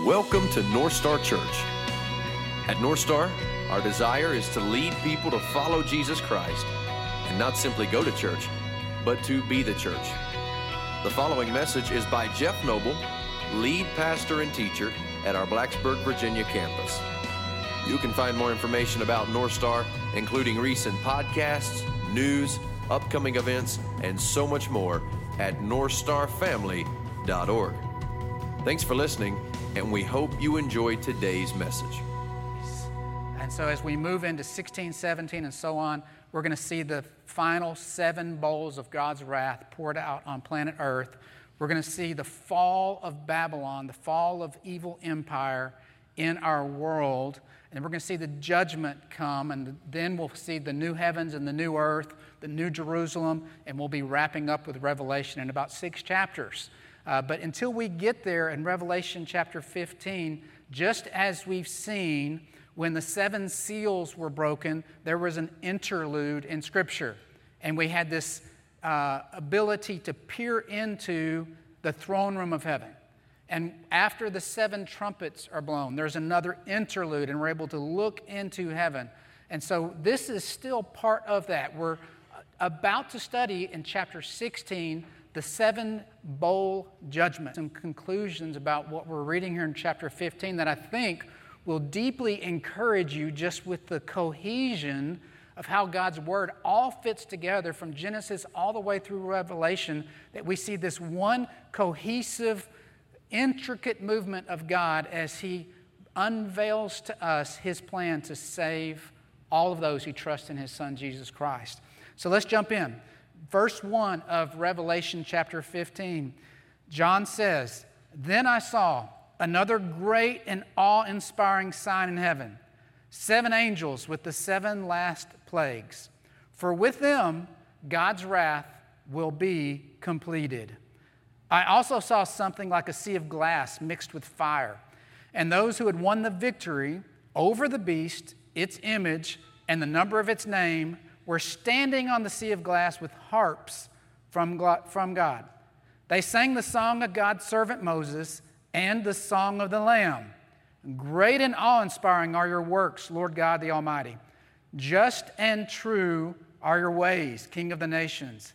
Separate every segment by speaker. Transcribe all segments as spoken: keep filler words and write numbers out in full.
Speaker 1: Welcome to North Star Church. At North Star, our desire is to lead people to follow Jesus Christ and not simply go to church, but to be the church. The following message is by Jeff Noble, lead pastor and teacher at our Blacksburg, Virginia campus. You can find more information about North Star, including recent podcasts, news, upcoming events, and so much more at north star family dot org. Thanks for listening, and we hope you enjoyed today's message.
Speaker 2: And so as we move into sixteen, seventeen, and so on, we're going to see the final seven bowls of God's wrath poured out on planet Earth. We're going to see the fall of Babylon, the fall of evil empire in our world. And we're going to see the judgment come, and then we'll see the new heavens and the new earth, the new Jerusalem, and we'll be wrapping up with Revelation in about six chapters. Uh, but until we get there in Revelation chapter fifteen, just as we've seen when the seven seals were broken, there was an interlude in Scripture. And we had this uh, ability to peer into the throne room of heaven. And after the seven trumpets are blown, there's another interlude, and we're able to look into heaven. And so this is still part of that. We're about to study in chapter sixteen the seven bowl judgments and conclusions about what we're reading here in chapter fifteen that I think will deeply encourage you just with the cohesion of how God's Word all fits together from Genesis all the way through Revelation, that we see this one cohesive, intricate movement of God as He unveils to us His plan to save all of those who trust in His Son, Jesus Christ. So let's jump in. Verse one of Revelation chapter fifteen, John says, "Then I saw another great and awe-inspiring sign in heaven, seven angels with the seven last plagues. For with them God's wrath will be completed. I also saw something like a sea of glass mixed with fire, and those who had won the victory over the beast, its image, and the number of its name were standing on the sea of glass with harps from God. They sang the song of God's servant Moses and the song of the Lamb. Great and awe-inspiring are your works, Lord God the Almighty. Just and true are your ways, King of the nations.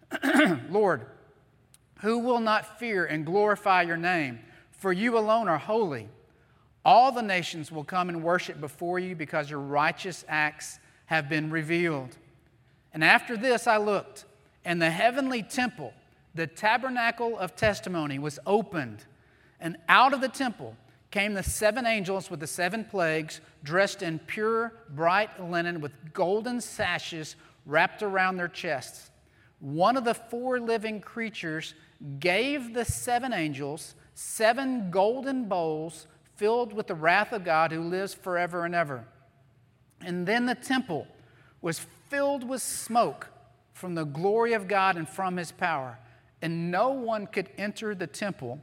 Speaker 2: Lord, who will not fear and glorify your name? For you alone are holy. All the nations will come and worship before you because your righteous acts have been revealed. And after this I looked, and the heavenly temple, the tabernacle of testimony, was opened. And out of the temple came the seven angels with the seven plagues, dressed in pure, bright linen with golden sashes wrapped around their chests. One of the four living creatures gave the seven angels seven golden bowls filled with the wrath of God who lives forever and ever. And then the temple was filled with smoke from the glory of God and from His power. And no one could enter the temple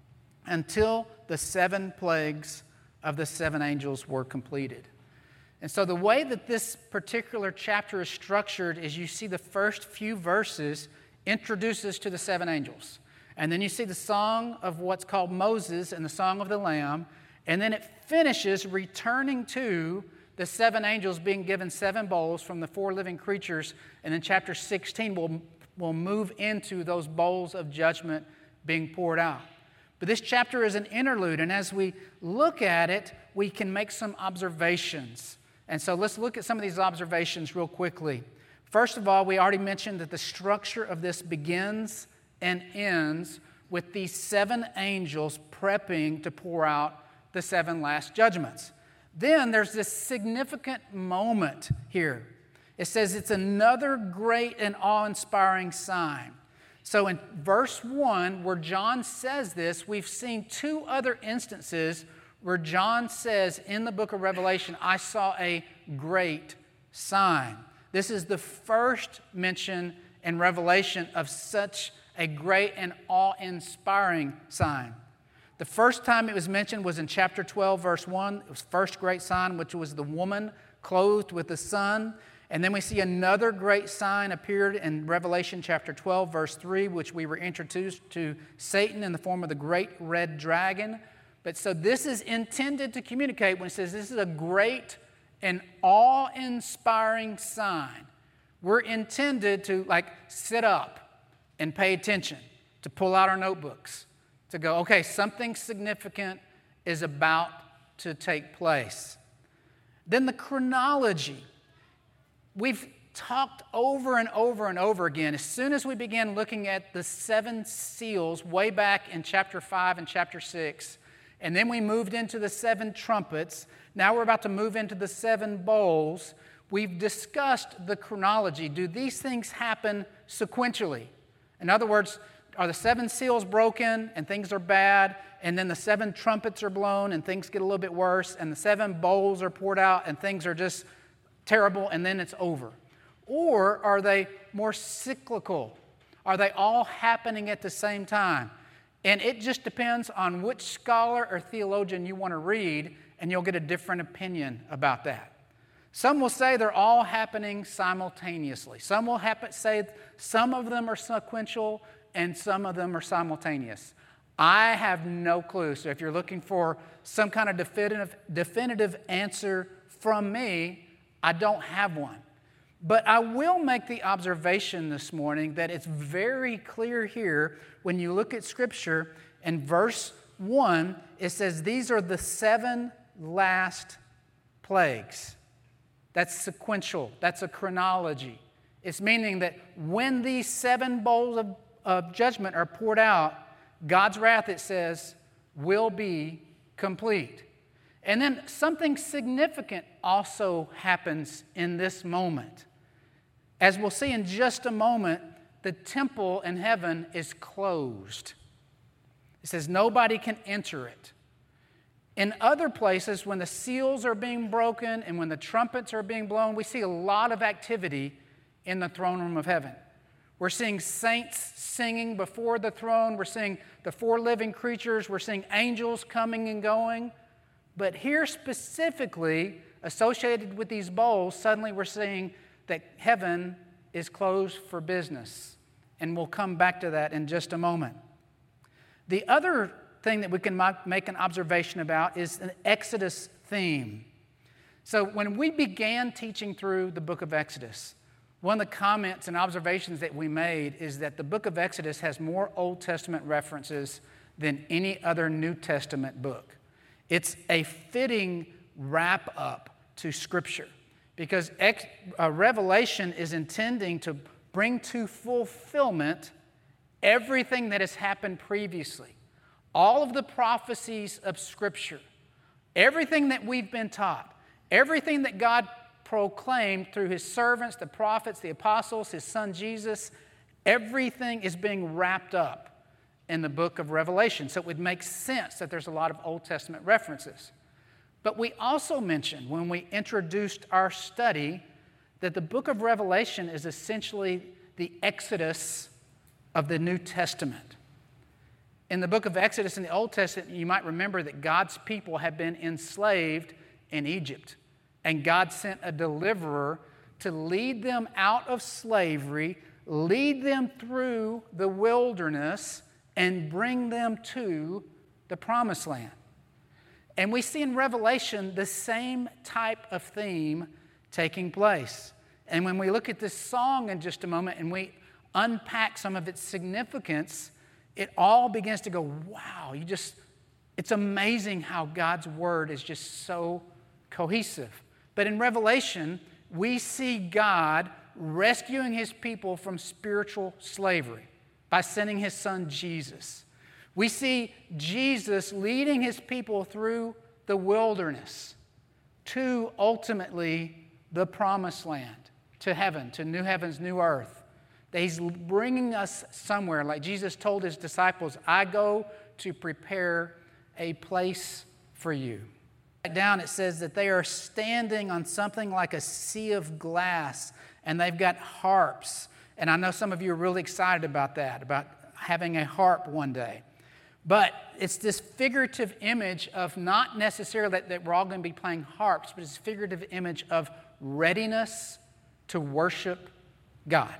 Speaker 2: until the seven plagues of the seven angels were completed. And so the way that this particular chapter is structured is you see the first few verses introduces to the seven angels. And then you see the song of what's called Moses and the song of the Lamb. And then it finishes returning to the seven angels being given seven bowls from the four living creatures. And in chapter sixteen, we'll, we'll move into those bowls of judgment being poured out. But this chapter is an interlude, and as we look at it, we can make some observations. And so let's look at some of these observations real quickly. First of all, we already mentioned that the structure of this begins and ends with these seven angels prepping to pour out the seven last judgments. Then there's this significant moment here. It says it's another great and awe-inspiring sign. So in verse one, where John says this, we've seen two other instances where John says in the book of Revelation, I saw a great sign. This is the first mention in Revelation of such a great and awe-inspiring sign. The first time it was mentioned was in chapter twelve, verse one. It was the first great sign, which was the woman clothed with the sun. And then we see another great sign appeared in Revelation chapter twelve, verse three, which we were introduced to Satan in the form of the great red dragon. But so this is intended to communicate when it says this is a great and awe-inspiring sign. We're intended to like sit up and pay attention, to pull out our notebooks, to go, okay, something significant is about to take place. Then the chronology. We've talked over and over and over again. As soon as we began looking at the seven seals way back in chapter five and chapter six, and then we moved into the seven trumpets, now we're about to move into the seven bowls. We've discussed the chronology. Do these things happen sequentially? In other words, are the seven seals broken and things are bad, and then the seven trumpets are blown and things get a little bit worse, and the seven bowls are poured out and things are just terrible and then it's over? Or are they more cyclical? Are they all happening at the same time? And it just depends on which scholar or theologian you want to read, and you'll get a different opinion about that. Some will say they're all happening simultaneously. Some will happen, say some of them are sequential and some of them are simultaneous. I have no clue. So if you're looking for some kind of definitive, definitive answer from me, I don't have one. But I will make the observation this morning that it's very clear here when you look at Scripture. In verse one, it says these are the seven last plagues. That's sequential. That's a chronology. It's meaning that when these seven bowls of, of judgment are poured out, God's wrath, it says, will be complete. And then something significant also happens in this moment. As we'll see in just a moment, the temple in heaven is closed. It says nobody can enter it. In other places, when the seals are being broken and when the trumpets are being blown, we see a lot of activity in the throne room of heaven. We're seeing saints singing before the throne. We're seeing the four living creatures. We're seeing angels coming and going. But here specifically, associated with these bowls, suddenly we're seeing that heaven is closed for business. And we'll come back to that in just a moment. The other thing that we can make an observation about is an Exodus theme. So when we began teaching through the book of Exodus, one of the comments and observations that we made is that the book of Exodus has more Old Testament references than any other New Testament book. It's a fitting wrap-up to Scripture because ex, uh, Revelation is intending to bring to fulfillment everything that has happened previously. All of the prophecies of Scripture, everything that we've been taught, everything that God proclaimed through His servants, the prophets, the apostles, His Son Jesus, everything is being wrapped up in the book of Revelation. So it would make sense that there's a lot of Old Testament references. But we also mentioned when we introduced our study that the book of Revelation is essentially the Exodus of the New Testament. In the book of Exodus in the Old Testament, you might remember that God's people had been enslaved in Egypt. And God sent a deliverer to lead them out of slavery, lead them through the wilderness, and bring them to the promised land. And we see in Revelation the same type of theme taking place. And when we look at this song in just a moment and we unpack some of its significance, it all begins to go, wow, you just, it's amazing how God's word is just so cohesive. But in Revelation, we see God rescuing His people from spiritual slavery by sending His Son Jesus. We see Jesus leading His people through the wilderness to ultimately the promised land, to heaven, to new heavens, new earth. That He's bringing us somewhere. Like Jesus told His disciples, I go to prepare a place for you. Down it says that they are standing on something like a sea of glass and they've got harps. And I know some of you are really excited about that, about having a harp one day. But it's this figurative image of not necessarily that, that we're all going to be playing harps, but it's a figurative image of readiness to worship God.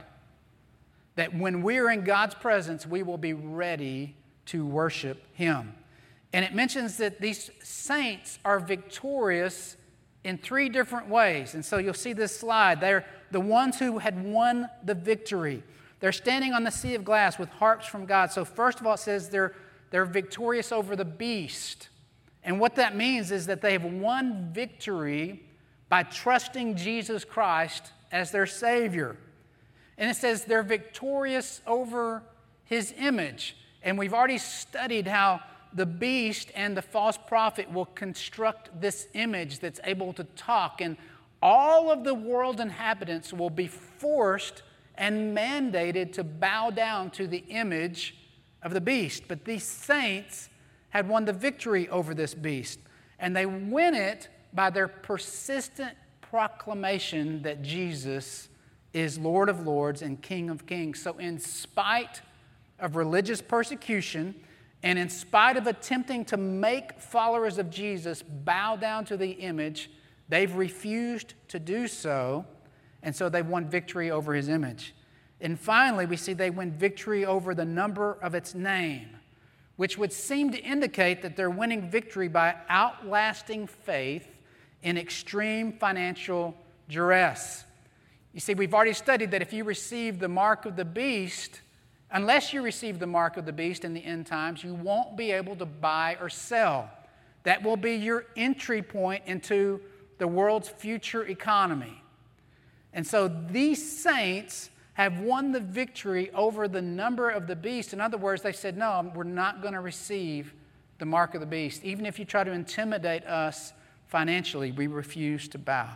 Speaker 2: That when we're in God's presence, we will be ready to worship Him. And it mentions that these saints are victorious in three different ways. And so you'll see this slide. They're the ones who had won the victory. They're standing on the sea of glass with harps from God. So first of all, it says they're, they're victorious over the beast. And what that means is that they have won victory by trusting Jesus Christ as their Savior. And it says they're victorious over His image. And we've already studied how the beast and the false prophet will construct this image that's able to talk. And all of the world's inhabitants will be forced and mandated to bow down to the image of the beast. But these saints had won the victory over this beast. And they win it by their persistent proclamation that Jesus is Lord of Lords and King of Kings. So in spite of religious persecution, and in spite of attempting to make followers of Jesus bow down to the image, they've refused to do so, and so they've won victory over His image. And finally, we see they win victory over the number of its name, which would seem to indicate that they're winning victory by outlasting faith in extreme financial duress. You see, we've already studied that if you receive the mark of the beast, unless you receive the mark of the beast in the end times, you won't be able to buy or sell. That will be your entry point into the world's future economy. And so these saints have won the victory over the number of the beast. In other words, they said, no, we're not going to receive the mark of the beast. Even if you try to intimidate us financially, we refuse to bow.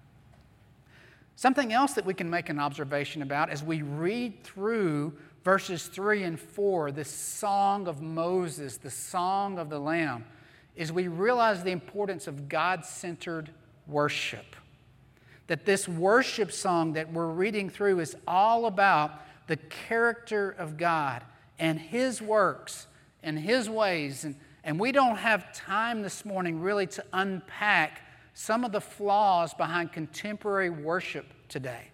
Speaker 2: Something else that we can make an observation about as we read through verses three and four, this song of Moses, the song of the Lamb, is we realize the importance of God-centered worship. That this worship song that we're reading through is all about the character of God and His works and His ways. And, and we don't have time this morning really to unpack some of the flaws behind contemporary worship today.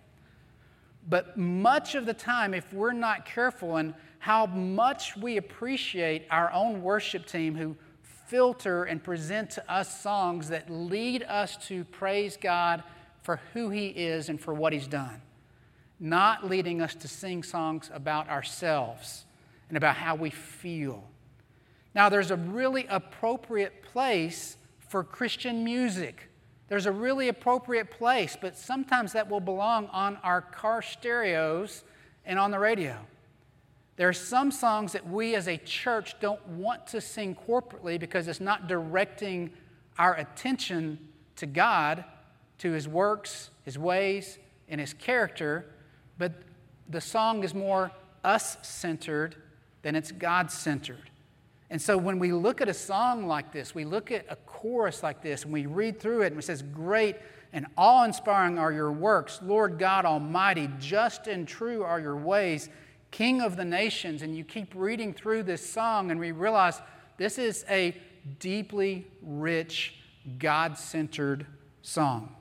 Speaker 2: But much of the time, if we're not careful in how much we appreciate our own worship team who filter and present to us songs that lead us to praise God for who He is and for what He's done, not leading us to sing songs about ourselves and about how we feel. Now, there's a really appropriate place for Christian music. There's a really appropriate place, but sometimes that will belong on our car stereos and on the radio. There are some songs that we as a church don't want to sing corporately because it's not directing our attention to God, to His works, His ways, and His character, but the song is more us-centered than it's God-centered. And so when we look at a song like this, we look at a chorus like this, and we read through it, and it says, "Great and awe-inspiring are your works, Lord God Almighty, just and true are your ways, King of the nations," and you keep reading through this song, and we realize this is a deeply rich, God-centered song.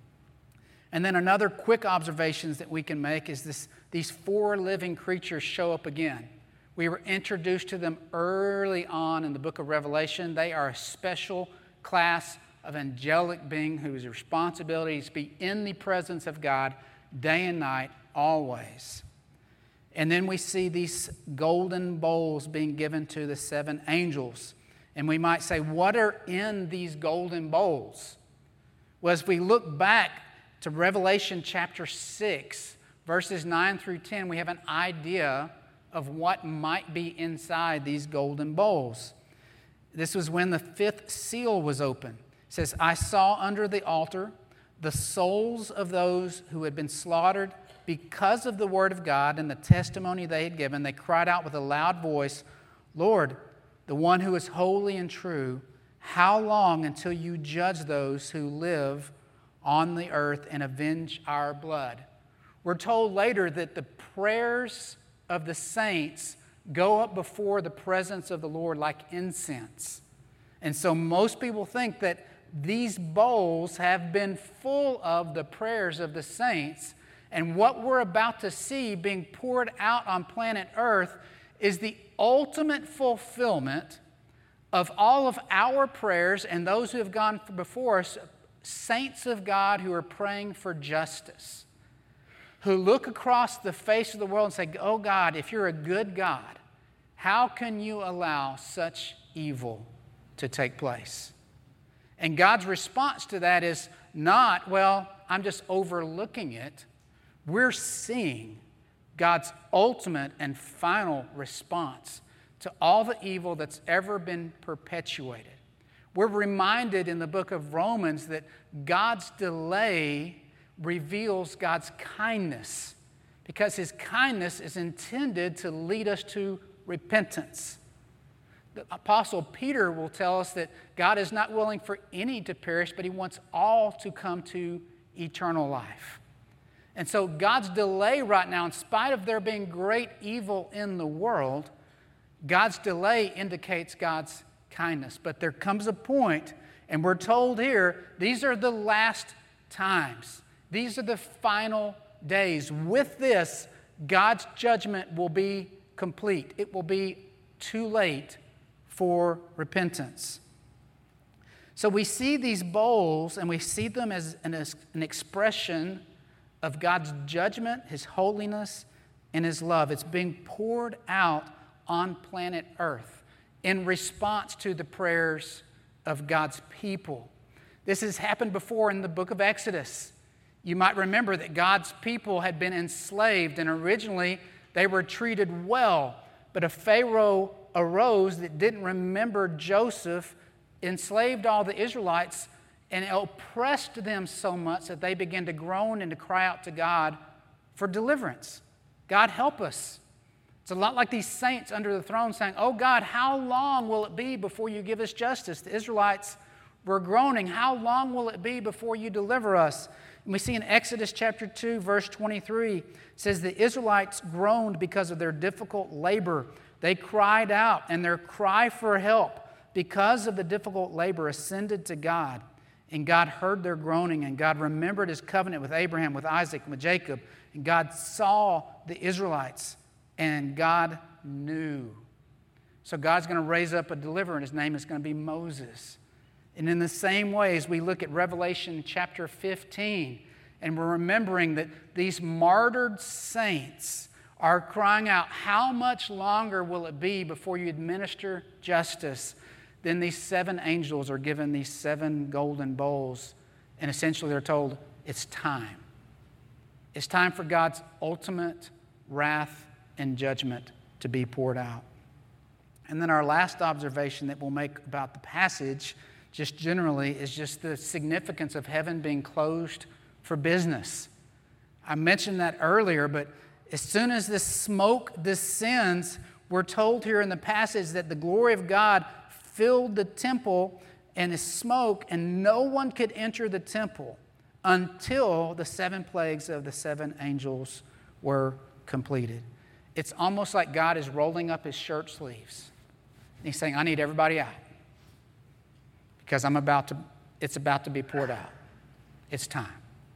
Speaker 2: And then another quick observation that we can make is this: these four living creatures show up again. We were introduced to them early on in the book of Revelation. They are a special class of angelic being whose responsibility is to be in the presence of God day and night, always. And then we see these golden bowls being given to the seven angels. And we might say, what are in these golden bowls? Well, as we look back to Revelation chapter six, verses nine through ten, we have an idea of what might be inside these golden bowls. This was when the fifth seal was opened. It says, "I saw under the altar the souls of those who had been slaughtered because of the word of God and the testimony they had given. They cried out with a loud voice, 'Lord, the one who is holy and true, how long until you judge those who live on the earth and avenge our blood?'" We're told later that the prayers of the saints go up before the presence of the Lord like incense. And so most people think that these bowls have been full of the prayers of the saints, and what we're about to see being poured out on planet Earth is the ultimate fulfillment of all of our prayers and those who have gone before us, saints of God who are praying for justice, who look across the face of the world and say, oh God, if you're a good God, how can you allow such evil to take place? And God's response to that is not, well, I'm just overlooking it. We're seeing God's ultimate and final response to all the evil that's ever been perpetuated. We're reminded in the book of Romans that God's delay reveals God's kindness, because His kindness is intended to lead us to repentance. The Apostle Peter will tell us that God is not willing for any to perish, but He wants all to come to eternal life. And so God's delay right now, in spite of there being great evil in the world, God's delay indicates God's kindness. But there comes a point, and we're told here, these are the last times. These are the final days. With this, God's judgment will be complete. It will be too late for repentance. So we see these bowls, and we see them as an, as an expression of God's judgment, His holiness, and His love. It's being poured out on planet Earth in response to the prayers of God's people. This has happened before in the book of Exodus. You might remember that God's people had been enslaved, and originally they were treated well, but a Pharaoh arose that didn't remember Joseph, enslaved all the Israelites, and oppressed them so much that they began to groan and to cry out to God for deliverance. God, help us. It's a lot like these saints under the throne saying, oh God, how long will it be before you give us justice? The Israelites were groaning, how long will it be before you deliver us? And we see in Exodus chapter two, verse twenty-three, it says the Israelites groaned because of their difficult labor. They cried out, and their cry for help because of the difficult labor ascended to God. And God heard their groaning, and God remembered His covenant with Abraham, with Isaac, and with Jacob. And God saw the Israelites, and God knew. So God's going to raise up a deliverer, and His name is going to be Moses. And in the same way, as we look at Revelation chapter fifteen, and we're remembering that these martyred saints are crying out, how much longer will it be before you administer justice? Then these seven angels are given these seven golden bowls, and essentially they're told, it's time. It's time for God's ultimate wrath and judgment to be poured out. And then our last observation that we'll make about the passage, just generally, is just the significance of heaven being closed for business. I mentioned that earlier, but as soon as this smoke descends, we're told here in the passage that the glory of God filled the temple and the smoke, and no one could enter the temple until the seven plagues of the seven angels were completed. It's almost like God is rolling up His shirt sleeves. And He's saying, I need everybody out because I'm about to, it's about to be poured out. It's time.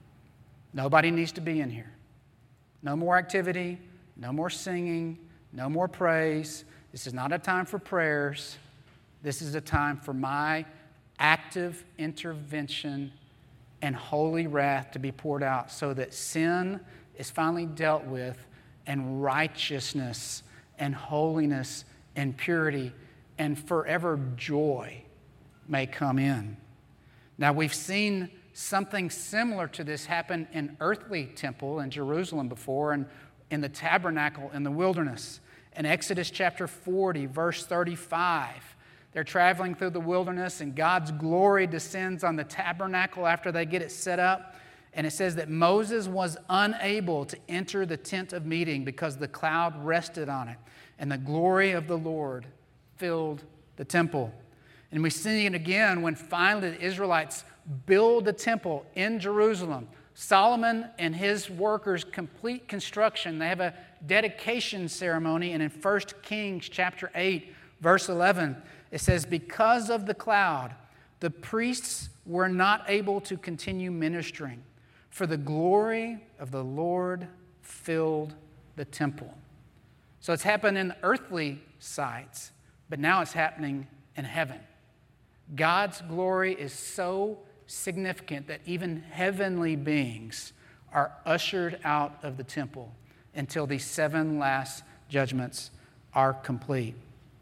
Speaker 2: Nobody needs to be in here. No more activity, no more singing, no more praise. This is not a time for prayers. This is a time for my active intervention and holy wrath to be poured out so that sin is finally dealt with and righteousness and holiness and purity and forever joy may come in. Now, we've seen something similar to this happen in earthly temple in Jerusalem before and in the tabernacle in the wilderness. In Exodus chapter forty, verse thirty-five, they're traveling through the wilderness and God's glory descends on the tabernacle after they get it set up. And it says that Moses was unable to enter the tent of meeting because the cloud rested on it and the glory of the Lord filled the temple. And we see it again when finally the Israelites build the temple in Jerusalem. Solomon and his workers complete construction. They have a dedication ceremony. And in First Kings chapter eight, verse eleven, it says, because of the cloud, the priests were not able to continue ministering, for the glory of the Lord filled the temple. So it's happened in earthly sites, but now it's happening in heaven. God's glory is so significant that even heavenly beings are ushered out of the temple until these seven last judgments are complete.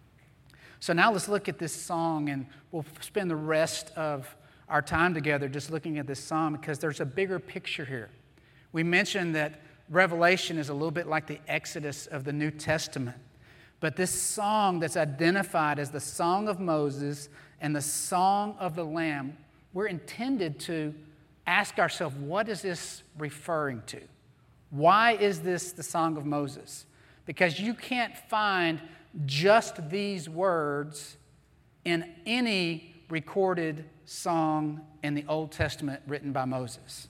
Speaker 2: So now let's look at this song, and we'll spend the rest of our time together just looking at this song because there's a bigger picture here. We mentioned that Revelation is a little bit like the Exodus of the New Testament. But this song that's identified as the Song of Moses and the Song of the Lamb, we're intended to ask ourselves, what is this referring to? Why is this the Song of Moses? Because you can't find just these words in any recorded song in the Old Testament written by Moses.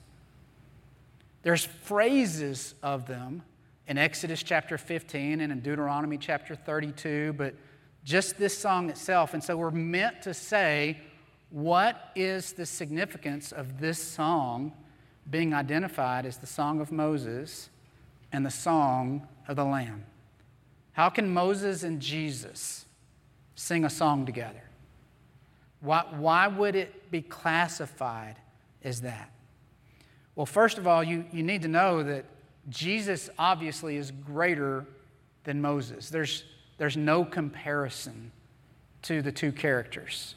Speaker 2: There's phrases of them in Exodus chapter fifteen and in Deuteronomy chapter thirty-two, but just this song itself. And so we're meant to say, what is the significance of this song being identified as the Song of Moses and the Song of the Lamb? How can Moses and Jesus sing a song together? Why, why would it be classified as that? Well, first of all, you, you need to know that Jesus obviously is greater than Moses. There's, there's no comparison to the two characters.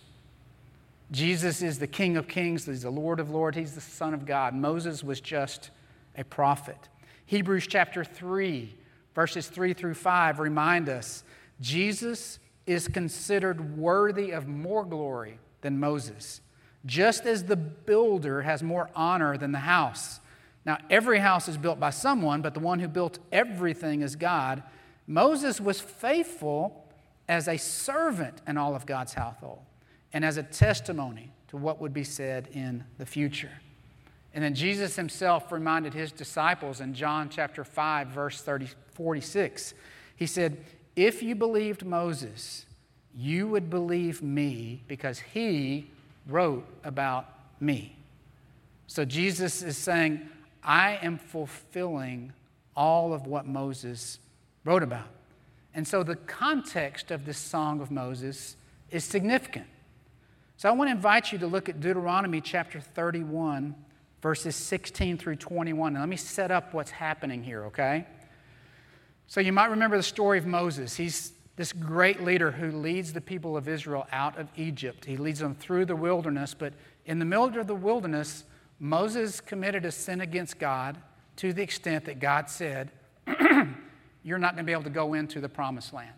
Speaker 2: Jesus is the King of Kings, he's the Lord of Lords, he's the Son of God. Moses was just a prophet. Hebrews chapter three, verses three through five remind us Jesus is considered worthy of more glory than Moses, just as the builder has more honor than the house. Now, every house is built by someone, but the one who built everything is God. Moses was faithful as a servant in all of God's household and as a testimony to what would be said in the future. And then Jesus himself reminded his disciples in John chapter five, verse thirty, forty-six. He said, if you believed Moses, you would believe me because he wrote about me. So Jesus is saying, I am fulfilling all of what Moses wrote about. And so the context of this Song of Moses is significant. So I want to invite you to look at Deuteronomy chapter thirty-one, verses sixteen through twenty-one. Now let me set up what's happening here, okay? So you might remember the story of Moses. He's this great leader who leads the people of Israel out of Egypt. He leads them through the wilderness, but in the middle of the wilderness, Moses committed a sin against God to the extent that God said, you're not going to be able to go into the promised land.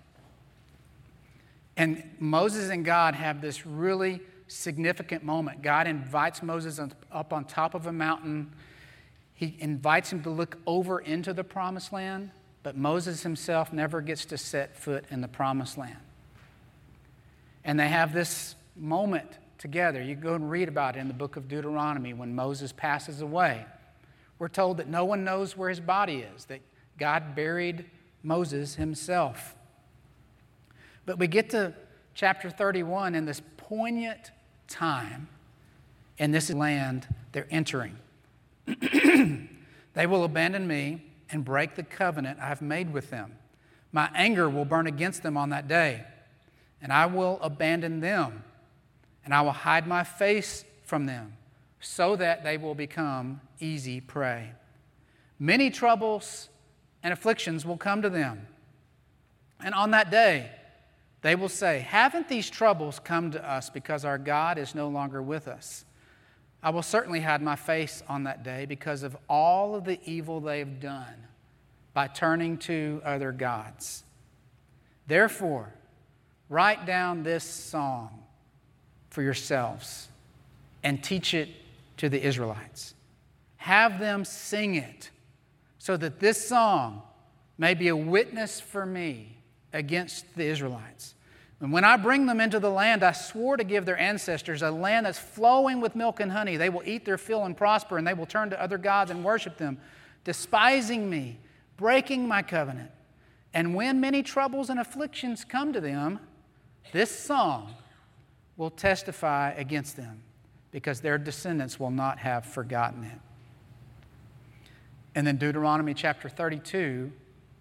Speaker 2: And Moses and God have this really significant moment. God invites Moses up on top of a mountain. He invites him to look over into the promised land, but Moses himself never gets to set foot in the promised land. And they have this moment together. You go and read about it in the book of Deuteronomy when Moses passes away. We're told that no one knows where his body is, that God buried Moses himself. But we get to chapter thirty-one in this poignant time in this land they're entering. They will abandon me and break the covenant I have made with them. My anger will burn against them on that day, and I will abandon them, and I will hide my face from them, so that they will become easy prey. Many troubles and afflictions will come to them, and on that day they will say, haven't these troubles come to us because our God is no longer with us? I will certainly hide my face on that day because of all of the evil they've done by turning to other gods. Therefore, write down this song for yourselves and teach it to the Israelites. Have them sing it so that this song may be a witness for me against the Israelites. And when I bring them into the land I swore to give their ancestors, a land that's flowing with milk and honey, they will eat their fill and prosper, and they will turn to other gods and worship them, despising me, breaking my covenant. And when many troubles and afflictions come to them, this song will testify against them, because their descendants will not have forgotten it. And then Deuteronomy chapter thirty-two,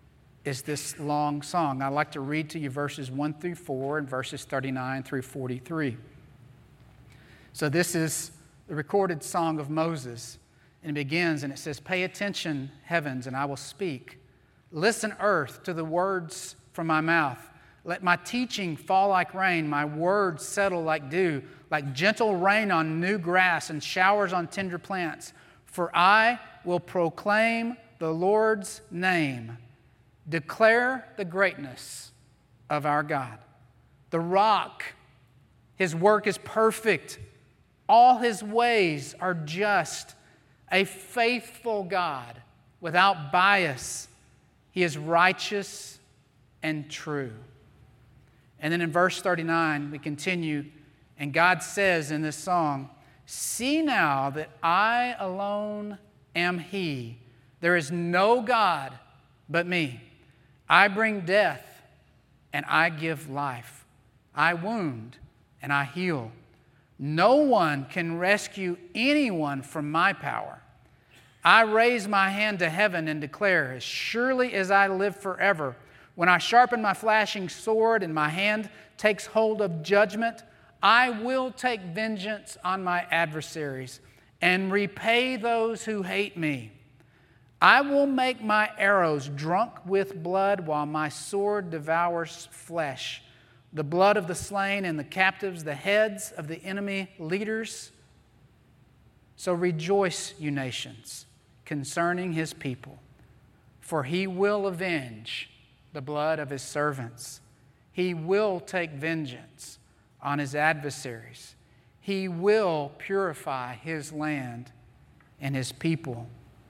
Speaker 2: is this long song. I'd like to read to you verses one through four and verses thirty-nine through forty-three. So this is the recorded song of Moses. And it begins and it says, "Pay attention, heavens, and I will speak. Listen, earth, to the words from my mouth. Let my teaching fall like rain, my words settle like dew, like gentle rain on new grass and showers on tender plants. For I will proclaim the Lord's name, declare the greatness of our God. The rock, his work is perfect. All his ways are just. A faithful God without bias. He is righteous and true." And then in verse thirty-nine, we continue, and God says in this song, "See now that I alone am He. There is no God but me. I bring death and I give life. I wound and I heal. No one can rescue anyone from my power. I raise my hand to heaven and declare, as surely as I live forever, when I sharpen my flashing sword and my hand takes hold of judgment, I will take vengeance on my adversaries and repay those who hate me. I will make my arrows drunk with blood while my sword devours flesh, the blood of the slain and the captives, the heads of the enemy leaders. So rejoice, you nations, concerning his people, for he will avenge the blood of his servants. He will take vengeance on his adversaries. He will purify his land and his people."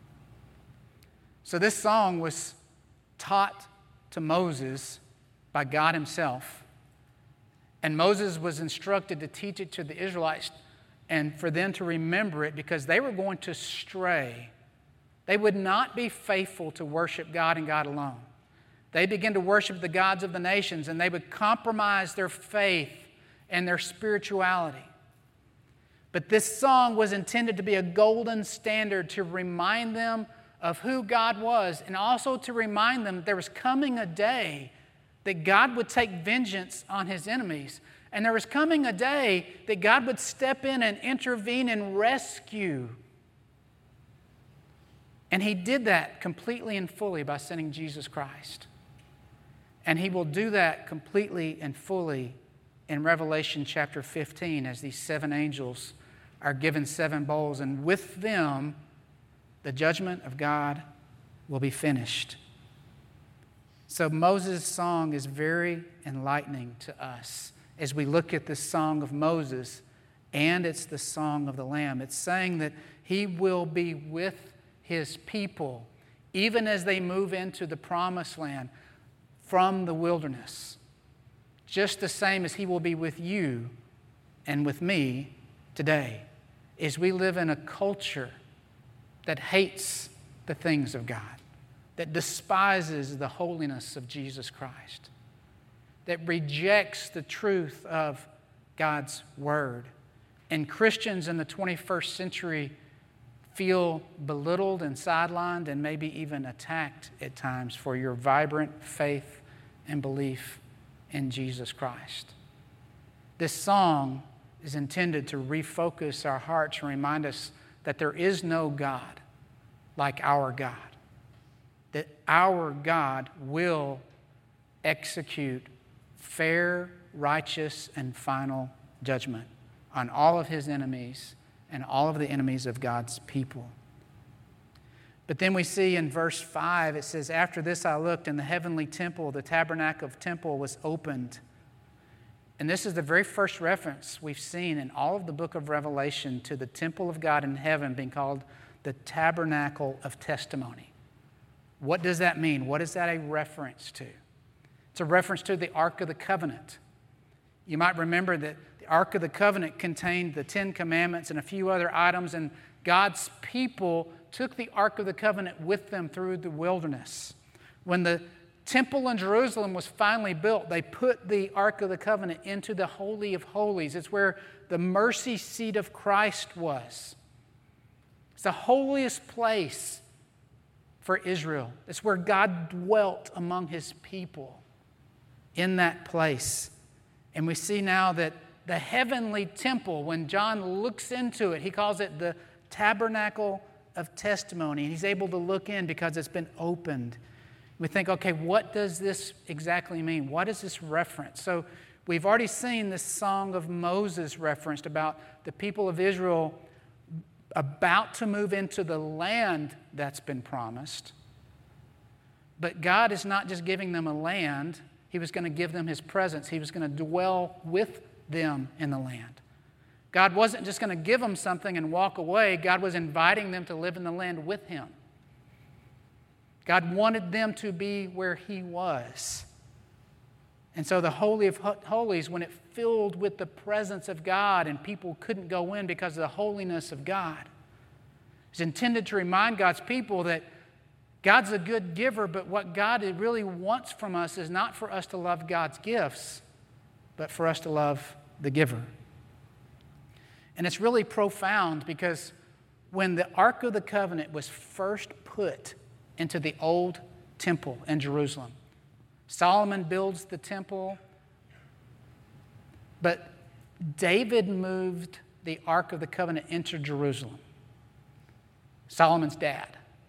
Speaker 2: So this song was taught to Moses by God himself. And Moses was instructed to teach it to the Israelites and for them to remember it because they were going to stray. They would not be faithful to worship God and God alone. They began to worship the gods of the nations, and they would compromise their faith and their spirituality. But this song was intended to be a golden standard to remind them of who God was, and also to remind them there was coming a day that God would take vengeance on his enemies. And there was coming a day that God would step in and intervene and rescue. And he did that completely and fully by sending Jesus Christ. And he will do that completely and fully in Revelation chapter fifteen as these seven angels are given seven bowls. And with them, the judgment of God will be finished. So Moses' song is very enlightening to us as we look at this song of Moses, and it's the song of the Lamb. It's saying that he will be with his people even as they move into the promised land from the wilderness, just the same as he will be with you and with me today, as we live in a culture that hates the things of God, that despises the holiness of Jesus Christ, that rejects the truth of God's Word. And Christians in the twenty-first century feel belittled and sidelined and maybe even attacked at times for your vibrant faith and belief in Jesus Christ. This song is intended to refocus our hearts and remind us that there is no God like our God, that our God will execute fair, righteous, and final judgment on all of his enemies and all of the enemies of God's people. But then we see in verse five, it says, "After this I looked, and the heavenly temple, the tabernacle of temple, was opened." And this is the very first reference we've seen in all of the book of Revelation to the temple of God in heaven being called the tabernacle of testimony. What does that mean? What is that a reference to? It's a reference to the Ark of the Covenant. You might remember that the Ark of the Covenant contained the Ten Commandments and a few other items, and God's people took the Ark of the Covenant with them through the wilderness. When the temple in Jerusalem was finally built, they put the Ark of the Covenant into the Holy of Holies. It's where the mercy seat of Christ was. It's the holiest place for Israel. It's where God dwelt among his people in that place. And we see now that the heavenly temple, when John looks into it, he calls it the tabernacle of testimony. And he's able to look in because it's been opened. We think, okay, what does this exactly mean? What is this reference? So we've already seen this Song of Moses referenced about the people of Israel about to move into the land that's been promised. But God is not just giving them a land. He was going to give them his presence. He was going to dwell with them in the land. God wasn't just going to give them something and walk away. God was inviting them to live in the land with him. God wanted them to be where he was. And so the Holy of Holies, when it filled with the presence of God and people couldn't go in because of the holiness of God, is intended to remind God's people that God's a good giver, but what God really wants from us is not for us to love God's gifts, but for us to love the giver. And it's really profound because when the Ark of the Covenant was first put into the old temple in Jerusalem, Solomon builds the temple, but David moved the Ark of the Covenant into Jerusalem, Solomon's dad.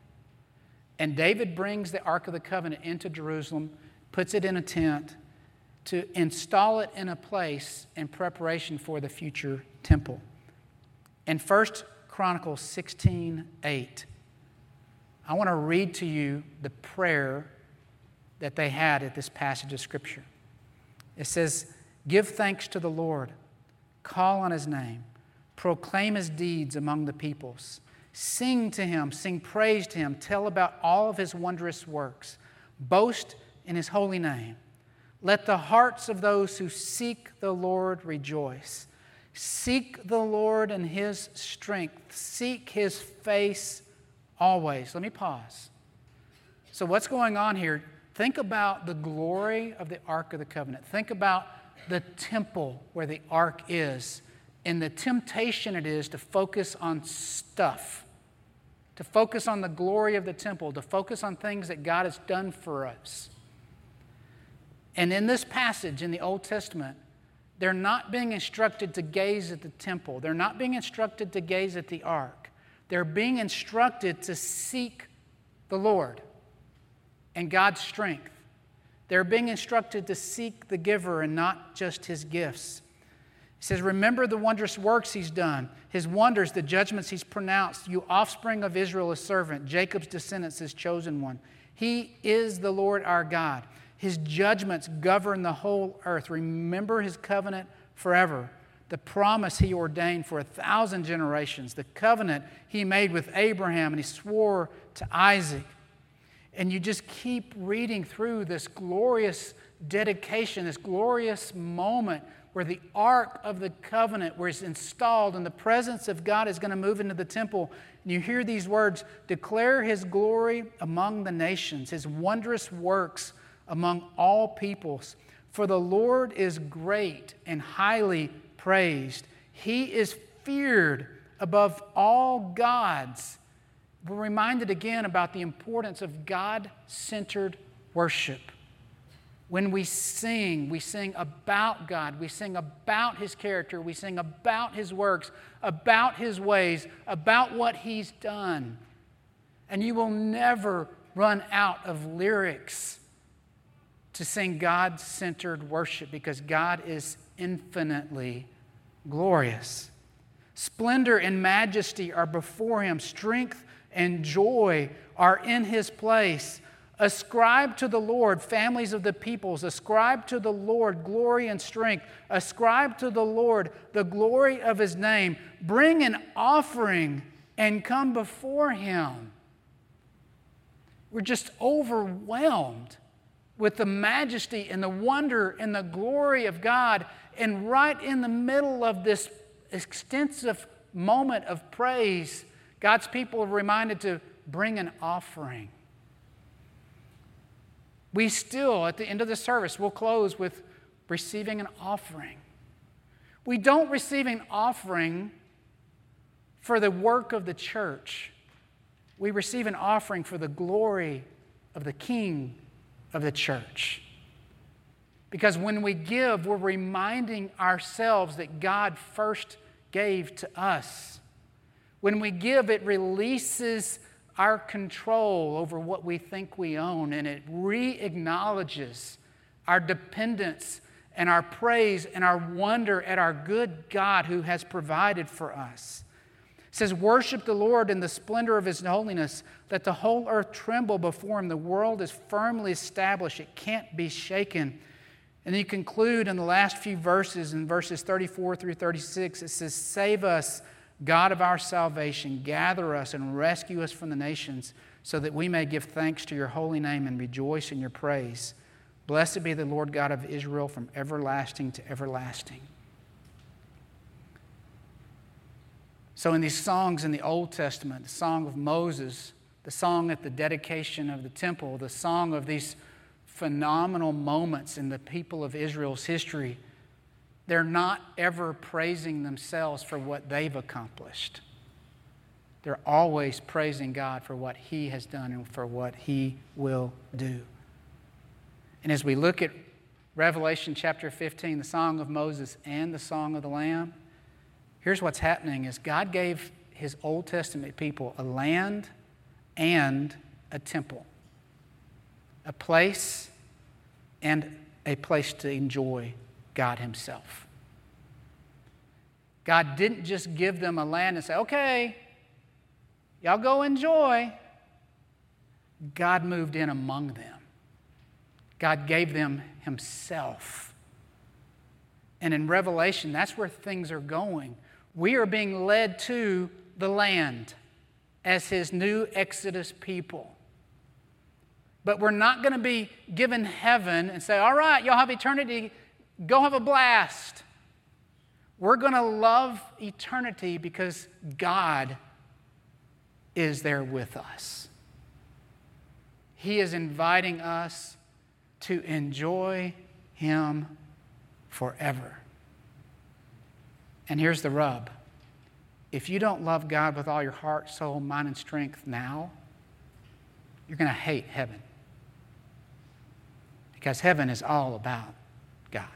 Speaker 2: And David brings the Ark of the Covenant into Jerusalem, puts it in a tent to install it in a place in preparation for the future temple. In First Chronicles sixteen eight, I want to read to you the prayer that they had at this passage of Scripture. It says, "Give thanks to the Lord, call on his name, proclaim his deeds among the peoples. Sing to him, sing praise to him, tell about all of his wondrous works. Boast in his holy name. Let the hearts of those who seek the Lord rejoice. Seek the Lord in his strength. Seek his face always." Let me pause. So what's going on here? Think about the glory of the Ark of the Covenant. Think about the temple where the Ark is and the temptation it is to focus on stuff, to focus on the glory of the temple, to focus on things that God has done for us. And in this passage in the Old Testament, they're not being instructed to gaze at the temple. They're not being instructed to gaze at the ark. They're being instructed to seek the Lord and God's strength. They're being instructed to seek the giver and not just his gifts. He says, "Remember the wondrous works he's done, his wonders, the judgments he's pronounced. You offspring of Israel, his servant, Jacob's descendants, his chosen one. He is the Lord our God. His judgments govern the whole earth. Remember his covenant forever, the promise he ordained for a thousand generations, the covenant he made with Abraham and he swore to Isaac." And you just keep reading through this glorious dedication, this glorious moment where the Ark of the Covenant, where it's installed and the presence of God is going to move into the temple. And you hear these words, "Declare his glory among the nations, his wondrous works among all peoples. For the Lord is great and highly praised. He is feared above all gods." We're reminded again about the importance of God-centered worship. When we sing, we sing about God. We sing about his character. We sing about his works, about his ways, about what he's done. And you will never run out of lyrics to sing God-centered worship because God is infinitely glorious. Splendor and majesty are before him. Strength and joy are in his place. Ascribe to the Lord, families of the peoples. Ascribe to the Lord glory and strength. Ascribe to the Lord the glory of his name. Bring an offering and come before him. We're just overwhelmed with the majesty and the wonder and the glory of God. And right in the middle of this extensive moment of praise, God's people are reminded to bring an offering. We still, at the end of the service, we'll close with receiving an offering. We don't receive an offering for the work of the church. we receive an offering for the glory of the King of the church. Because when we give, we're reminding ourselves that God first gave to us. When we give, it releases our control over what we think we own, and it re-acknowledges our dependence and our praise and our wonder at our good God who has provided for us. It says, worship the Lord in the splendor of His holiness. Let the whole earth tremble before Him. The world is firmly established. It can't be shaken. And you conclude in the last few verses, in verses thirty-four through thirty-six, it says, save us, God of our salvation, gather us and rescue us from the nations, so that we may give thanks to your holy name and rejoice in your praise. Blessed be the Lord God of Israel from everlasting to everlasting. So in these songs in the Old Testament, the song of Moses, the song at the dedication of the temple, the song of these phenomenal moments in the people of Israel's history, they're not ever praising themselves for what they've accomplished. They're always praising God for what He has done and for what He will do. And as we look at Revelation chapter fifteen, the Song of Moses and the Song of the Lamb, here's what's happening is God gave His Old Testament people a land and a temple, a place and a place to enjoy God Himself. God didn't just give them a land and say, okay, y'all go enjoy. God moved in among them. God gave them Himself. And in Revelation, that's where things are going. We are being led to the land as His new Exodus people. But we're not going to be given heaven and say, all right, y'all have eternity, go have a blast. We're going to love eternity because God is there with us. He is inviting us to enjoy Him forever. And here's the rub. If you don't love God with all your heart, soul, mind, and strength now, you're going to hate heaven. Because heaven is all about God.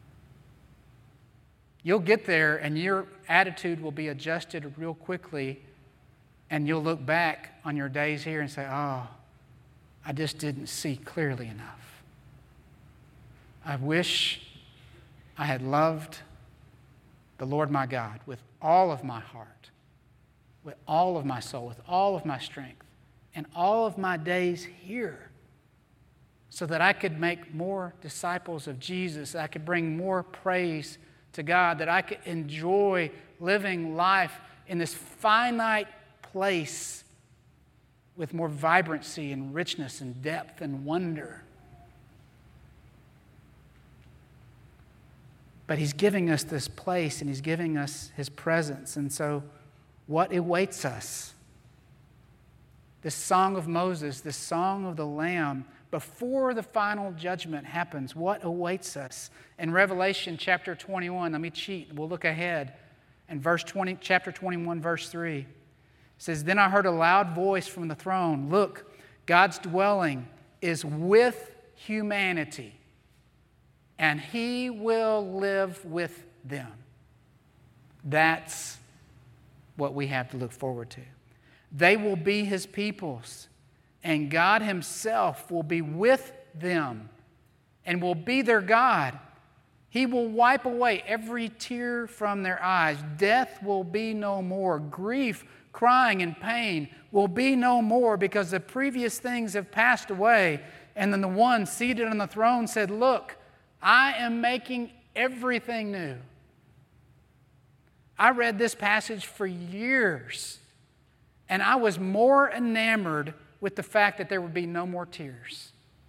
Speaker 2: You'll get there and your attitude will be adjusted real quickly, and you'll look back on your days here and say, oh, I just didn't see clearly enough. I wish I had loved the Lord my God with all of my heart, with all of my soul, with all of my strength, and all of my days here, so that I could make more disciples of Jesus, that I could bring more praise to God, that I could enjoy living life in this finite place with more vibrancy and richness and depth and wonder. But He's giving us this place and He's giving us His presence. And so what awaits us? This song of Moses, this song of the Lamb, before the final judgment happens, what awaits us? In Revelation chapter twenty-one, let me cheat, we'll look ahead. In verse twenty, chapter twenty-one, verse three, it says, then I heard a loud voice from the throne. Look, God's dwelling is with humanity, and He will live with them. That's what we have to look forward to. They will be His peoples, and God Himself will be with them and will be their God. He will wipe away every tear from their eyes. Death will be no more. Grief, crying, and pain will be no more, because the previous things have passed away. And then the one seated on the throne said, look, I am making everything new. I read this passage for years, and I was more enamored with the fact that there would be no more tears.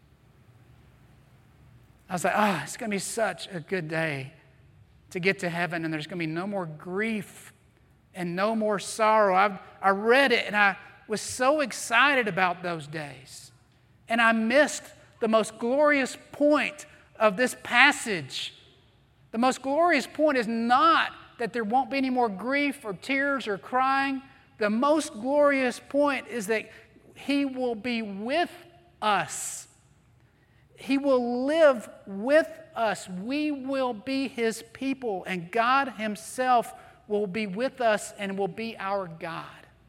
Speaker 2: I was like, oh, it's going to be such a good day to get to heaven, and there's going to be no more grief and no more sorrow. I, I read it, and I was so excited about those days. And I missed the most glorious point of this passage. The most glorious point is not that there won't be any more grief or tears or crying. the most glorious point is that He will be with us. He will live with us. We will be His people, and God Himself will be with us and will be our God.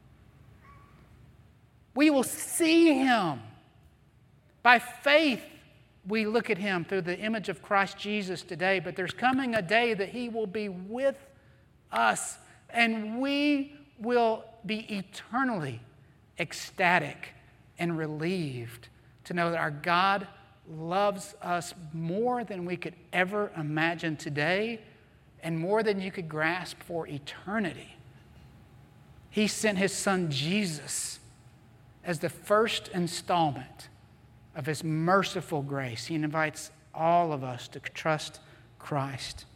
Speaker 2: We will see Him. By faith, we look at Him through the image of Christ Jesus today, but there's coming a day that He will be with us, and we will be eternally ecstatic and relieved to know that our God loves us more than we could ever imagine today and more than you could grasp for eternity. He sent His Son Jesus as the first installment of His merciful grace. He invites all of us to trust Christ.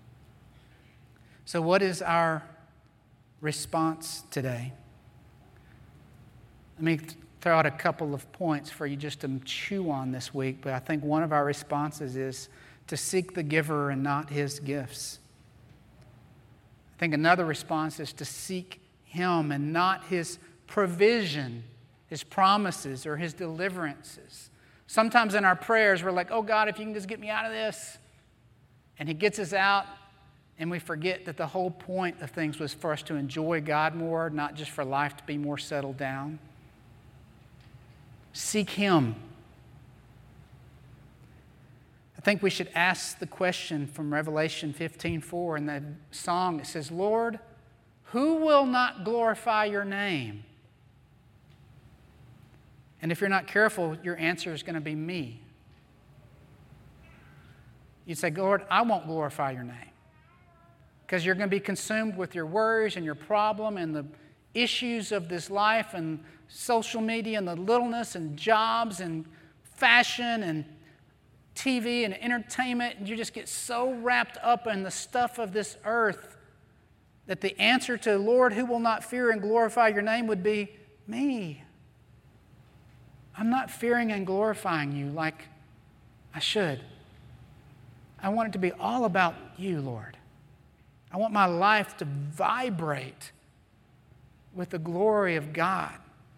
Speaker 2: So what is our response today? Let me throw out a couple of points for you just to chew on this week, but I think one of our responses is to seek the giver and not his gifts. I think another response is to seek Him and not His provision, His promises, or His deliverances. Sometimes in our prayers, we're like, oh God, if you can just get me out of this. And He gets us out, and we forget that the whole point of things was for us to enjoy God more, not just for life to be more settled down. Seek Him. I think we should ask the question from Revelation fifteen four in the song. It says, Lord, who will not glorify your name? And if you're not careful, your answer is going to be me. You'd say, Lord, I won't glorify your name. Because you're going to be consumed with your worries and your problem and the issues of this life and social media and the littleness and jobs and fashion and T V and entertainment. And you just get so wrapped up in the stuff of this earth that the answer to, Lord, who will not fear and glorify your name would be me. I'm not fearing and glorifying you like I should. I want it to be all about you, Lord. I want my life to vibrate with the glory of God.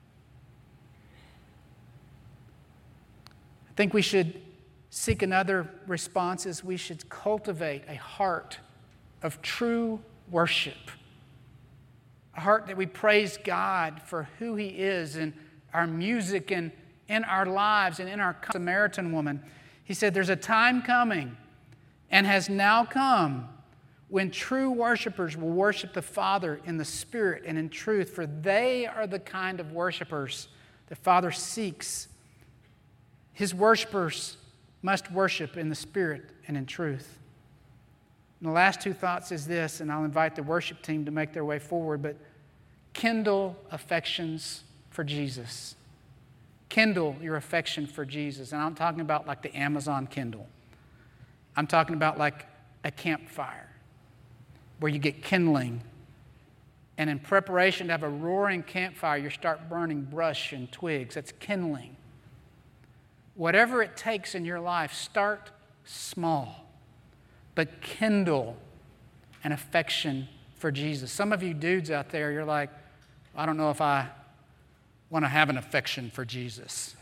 Speaker 2: I think we should seek another response is we should cultivate a heart of true worship. A heart that we praise God for who He is in our music and in our lives and in our Samaritan woman. He said there's a time coming and has now come when true worshipers will worship the Father in the Spirit and in truth, for they are the kind of worshipers the Father seeks. His worshipers must worship in the Spirit and in truth. And the last two thoughts is this, and I'll invite the worship team to make their way forward, but kindle affections for Jesus. Kindle your affection for Jesus. And I'm talking about like the Amazon Kindle. I'm talking about like a campfire where you get kindling. And in preparation to have a roaring campfire, you start burning brush and twigs. That's kindling. Whatever it takes in your life, start small, but kindle an affection for Jesus. Some of you dudes out there, you're like, I don't know if I want to have an affection for Jesus.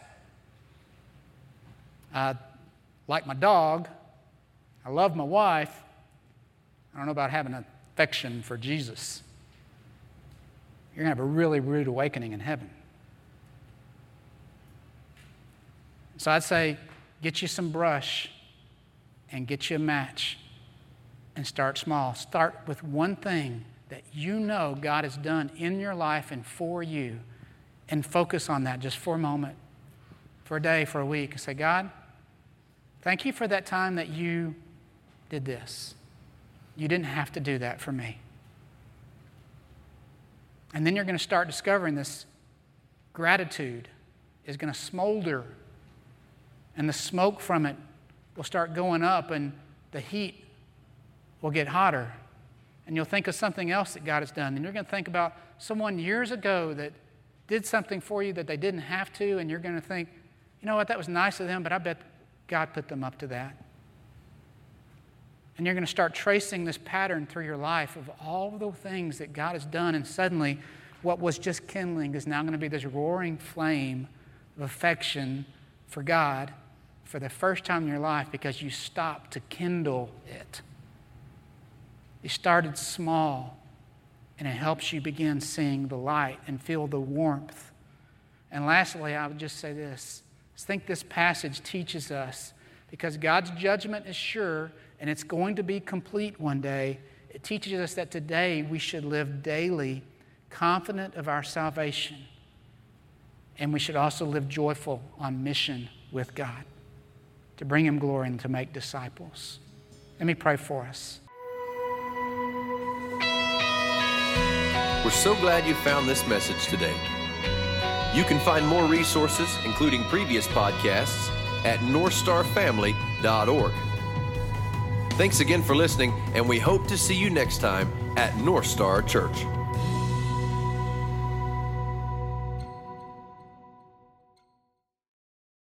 Speaker 2: I like my dog. I love my wife. I don't know about having an affection for Jesus. You're going to have a really rude awakening in heaven. So I'd say get you some brush and get you a match and start small. Start with one thing that you know God has done in your life and for you, and focus on that just for a moment, for a day, for a week, and say, God, thank you for that time that you did this. You didn't have to do that for me. And then you're going to start discovering this gratitude is going to smolder, and the smoke from it will start going up, and the heat will get hotter. And you'll think of something else that God has done. And you're going to think about someone years ago that did something for you that they didn't have to, and you're going to think, you know what, that was nice of them, but I bet God put them up to that. And you're going to start tracing this pattern through your life of all the things that God has done, and suddenly what was just kindling is now going to be this roaring flame of affection for God for the first time in your life because you stopped to kindle it. You started small, and it helps you begin seeing the light and feel the warmth. And lastly, I would just say this. I think this passage teaches us, because God's judgment is sure and it's going to be complete one day, it teaches us that today we should live daily confident of our salvation. And we should also live joyful on mission with God to bring Him glory and to make disciples. Let me pray for us.
Speaker 1: We're so glad you found this message today. You can find more resources, including previous podcasts, at north star family dot org. Thanks again for listening, and we hope to see you next time at North Star Church.